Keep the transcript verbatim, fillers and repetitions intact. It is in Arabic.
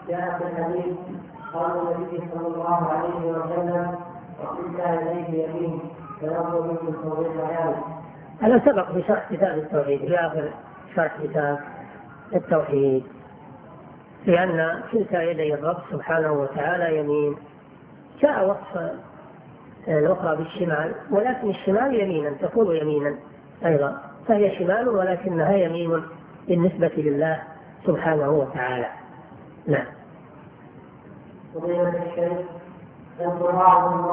جاء في الحديث قال النبي صلى الله عليه وسلم وكلتا إليه يمين فينظر منكم توضيح بيان. هذا سبق في شرح كتاب التوحيد في آخر شرح كتاب التوحيد، لأن كلتا يدي الرب سبحانه وتعالى يمين. جاء وصف الأخرى بالشمال، ولكن الشمال يمينا تكون يمينا أيضا، فهي شمال ولكنها يمين بالنسبة لله سبحانه وتعالى. نعم.